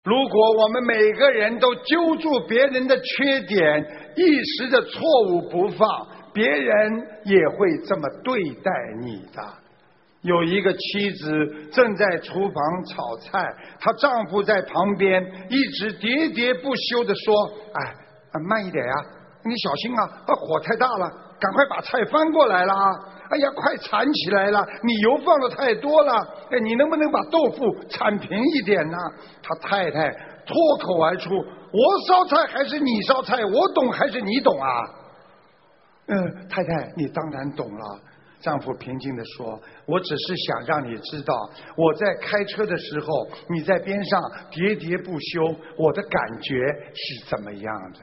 如果我们每个人都揪住别人的缺点，一时的错误不放，别人也会这么对待你的。有一个妻子正在厨房炒菜，她丈夫在旁边一直喋喋不休地说：“哎，慢一点呀，你小心啊，火太大了，赶快把菜翻过来了啊！哎呀，快铲起来了，你油放的太多了，哎，你能不能把豆腐铲平一点呢？”他太太脱口而出：“我烧菜还是你烧菜？我懂还是你懂啊？”太太，你当然懂了。丈夫平静地说：“我只是想让你知道，我在开车的时候，你在边上喋喋不休，我的感觉是怎么样的。”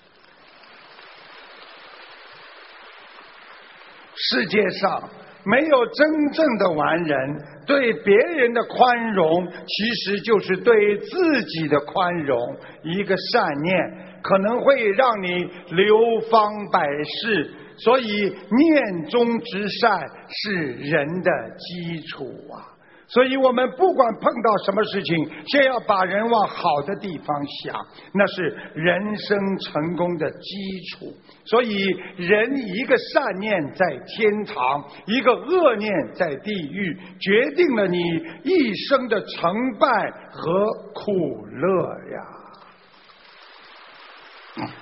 世界上没有真正的完人，对别人的宽容其实就是对自己的宽容。一个善念可能会让你流芳百世，所以念中之善是人的基础啊。所以我们不管碰到什么事情，先要把人往好的地方想，那是人生成功的基础。所以人一个善念在天堂，一个恶念在地狱，决定了你一生的成败和苦乐呀。